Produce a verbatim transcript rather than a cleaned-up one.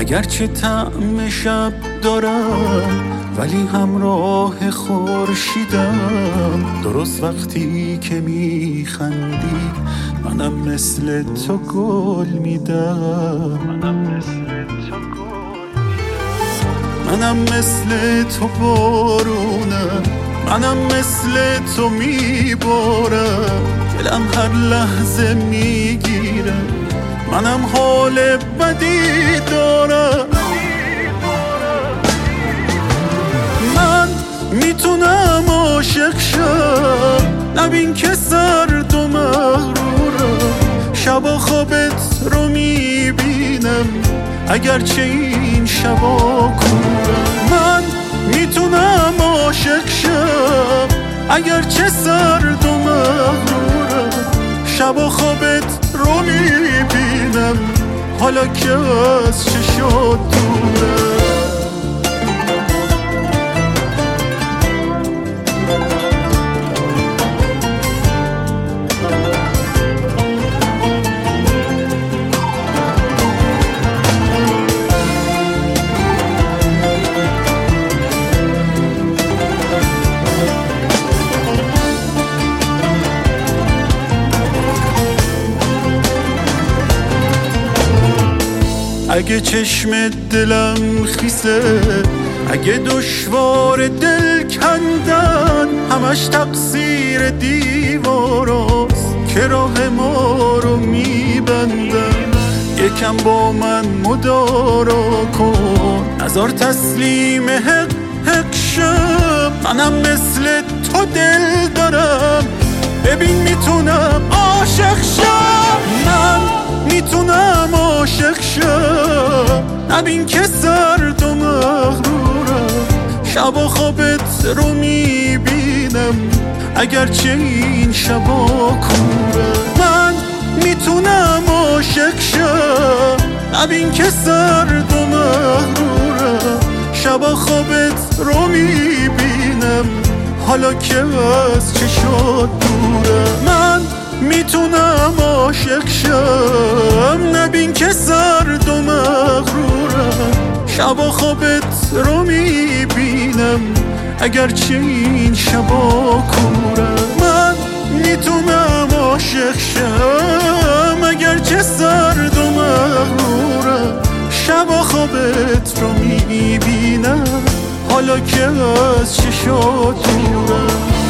اگرچه طعم شب دارم ولی همراه خورشیدم. درست وقتی که میخندی منم مثل تو گل میدم. منم مثل تو گل منم مثل تو بارونم، منم مثل تو میبارم. دلم هر لحظه میگیره، منم حال بدی دارم. من میتونم عاشق شم، نبین که سرد و مغرورم. شبا خوابت رو میبینم اگرچه این شبا کورم. من میتونم عاشق شم اگرچه سرد و مغرورم. شبا خوابت رو میبینم حالا که از چشات دورم. اگه چشم دلم خیسه، اگه دشوار دل کندن، همش تقصیر دیواراست که راه ما رو میبندن. یکم با من مدارا کن، نذار تسلیم حق حق شم. منم مثل تو دل دارم، ببین میتونم عاشق شم. من میتونم عاشق شم، نبین که سرد و مغرورم. شبا خوابت رو میبینم اگرچه این شبا کورم. من میتونم عاشق شم، نبین که سرد و مغرورم. شبا خوابت رو میبینم حالا که از چشات دورم. من میتونم عاشق شم، نبین که سرد و مغرورم. شبا خوابت رو میبینم اگرچه این شبا کورم. من میتونم عاشق شم اگرچه سرد و مغرورم. شبا خوابت رو میبینم حالا که از چشات دورم.